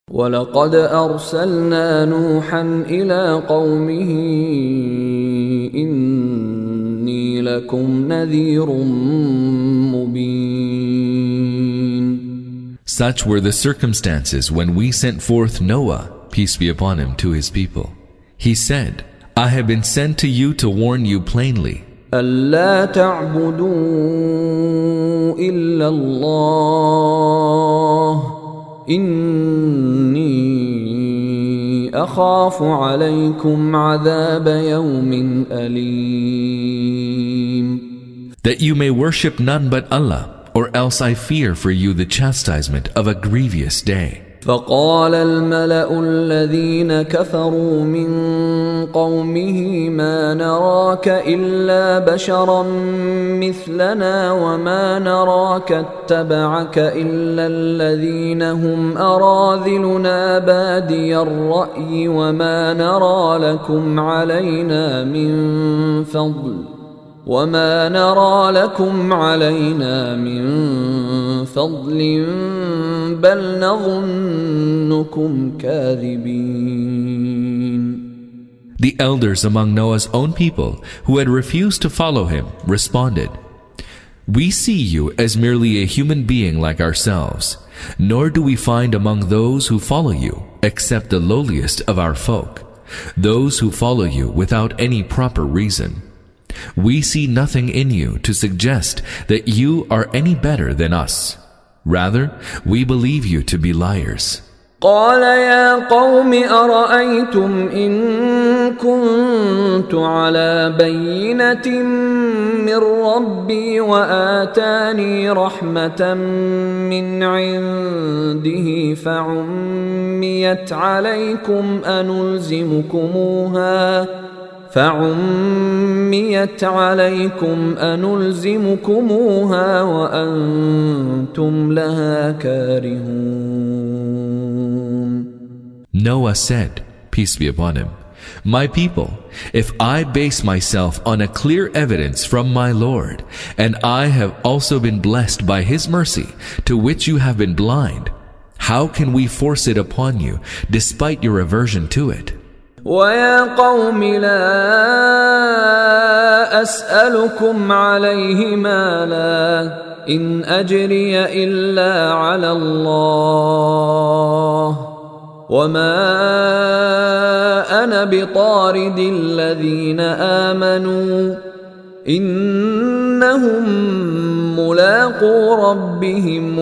وَلَقَدْ أَرْسَلْنَا نُوحًا إِلَىٰ قَوْمِهِ إِنِّي لَكُمْ نَذِيرٌ مُبِينٌ. Such were the circumstances when we sent forth Noah, peace be upon him, to his people. He said, I have been sent to you to warn you plainly. أَلَّا تَعْبُدُوا إِلَّا اللَّهَ إِنِّي أَخَافُ عَلَيْكُمْ عَذَابَ يَوْمٍ أَلِيمٍ. That you may worship none but Allah, or else I fear for you the chastisement of a grievous day. فقال الملأ الذين كفروا من قومه ما نراك إلا بشرا مثلنا وما نراك اتبعك إلا الذين هم أراذلنا بادي الرأي وما نرى لكم علينا من فضل بل نظنكم كاذبين. The elders among Noah's own people who had refused to follow him responded, We see you as merely a human being like ourselves, nor do we find among those who follow you except the lowliest of our folk, those who follow you without any proper reason. We see nothing in you to suggest that you are any better than us. Rather, we believe you to be liars. قال يا قوم أرأيتم إن كنت على بينة من ربي وآتاني رحمة من عنده فعميت عليكم أنلزمكموها وأنتم لها كارهون. Noah said, peace be upon him, My people, if I base myself on a clear evidence from my Lord, and I have also been blessed by His mercy, to which you have been blind, how can we force it upon you, despite your aversion to it? وَيَا قَوْمِ لَا أَسْأَلُكُمْ عَلَيْهِ مَالًا إِنْ أَجْرِيَ إِلَّا عَلَى اللَّهِ وَمَا أَنَا بِطَارِدِ الَّذِينَ آمَنُوا إِنَّهُمْ مُلَاقُو رَبِّهِمْ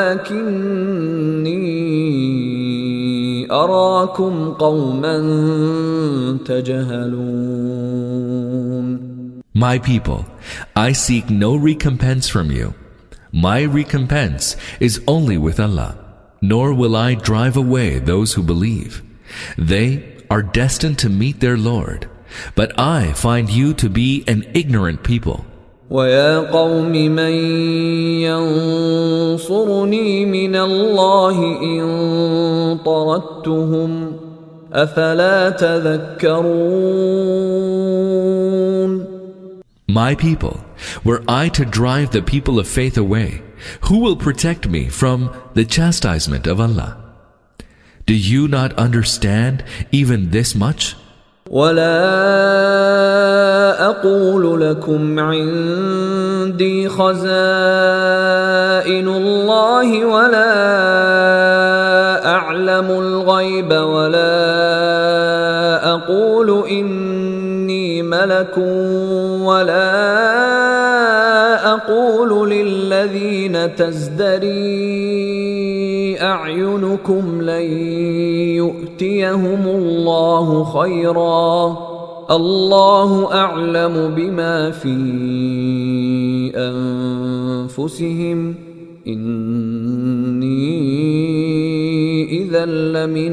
وَلَكِنِّي أَرَاكُمْ قَوْمًا تَجْهَلُونَ. My people, I seek no recompense from you. My recompense is only with Allah, nor will I drive away those who believe. They are destined to meet their Lord, but I find you to be an ignorant people. وَيَا قَوْمِ مَنْ يَنْصُرُنِي مِنَ اللَّهِ إِنْ طَرَدتُّهُمْ أَفَلَا تَذَكَّرُونَ. My people, were I to drive the people of faith away, who will protect me from the chastisement of Allah? Do you not understand even this much? وَلَا أَقُولُ لَكُمْ عِنْدِي خَزَائِنُ اللَّهِ وَلَا أَعْلَمُ الْغَيْبَ وَلَا أَقُولُ إِنِّي مَلَكٌ وَلَا أَقُولُ لِلَّذِينَ تَزْدَرِي أَعْيُنُكُمْ لَن يُؤْتِيَهُمُ اللَّهُ خَيْرًا الله أعلم بما في أنفسهم إني إذا لمن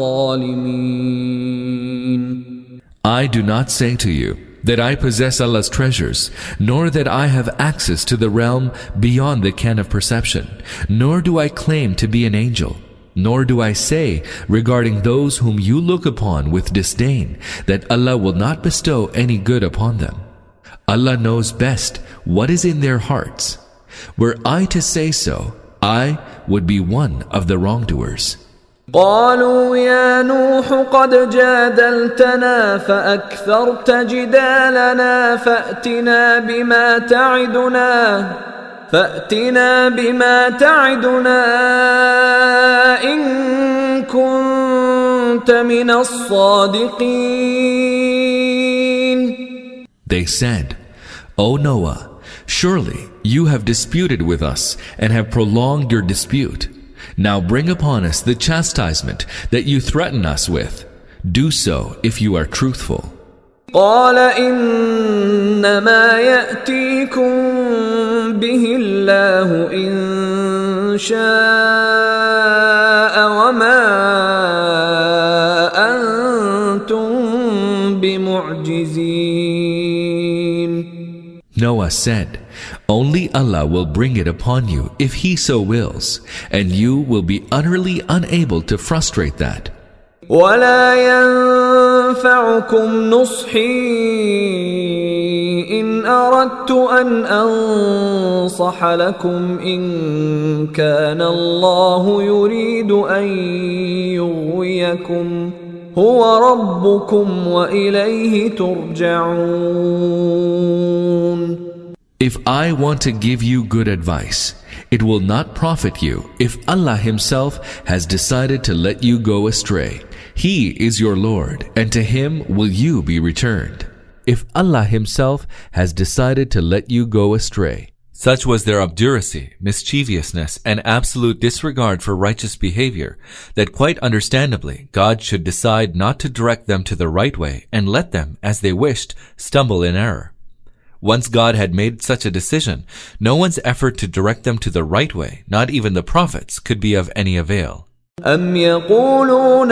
الظالمين. I do not say to you that I possess Allah's treasures, nor that I have access to the realm beyond the ken of perception, nor do I claim to be an angel. Nor do I say regarding those whom you look upon with disdain that Allah will not bestow any good upon them. Allah knows best what is in their hearts. Were I to say so, I would be one of the wrongdoers. قالوا يا نوح قد جادلتنا فأكثرت جدالنا فأتنا بما تعدنا إن كنت من الصادقين. They said, O Noah, surely you have disputed with us and have prolonged your dispute. Now bring upon us the chastisement that you threaten us with. Do so if you are truthful. قال إنما يأتيكم به الله إن شاء وما أنتم بمعجزين. Noah said, Only Allah will bring it upon you if He so wills, and you will be utterly unable to frustrate that. ولا ينفعكم نصحي إن أردت أن أنصح لكم إن كان الله يريد أن يغويكم هو ربكم وإليه ترجعون. If I want to give you good advice, it will not profit you if Allah Himself has decided to let you go astray. He is your Lord, and to Him will you be returned. If Allah Himself has decided to let you go astray. Such was their obduracy, mischievousness, and absolute disregard for righteous behavior, that quite understandably God should decide not to direct them to the right way and let them, as they wished, stumble in error. Once God had made such a decision, no one's effort to direct them to the right way, not even the prophets, could be of any avail. أم يقولون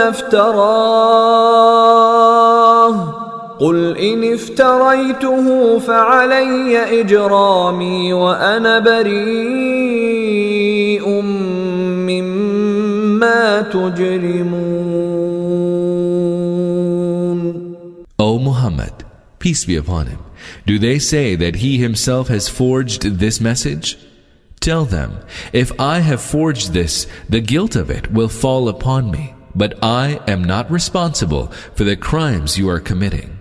افتراه قل إن افتريته فعلي إجرامي وأنا بريء مما تجرمون. O Muhammad, peace be upon him, do they say that he himself has forged this message? Tell them, if I have forged this, the guilt of it will fall upon me, but I am not responsible for the crimes you are committing.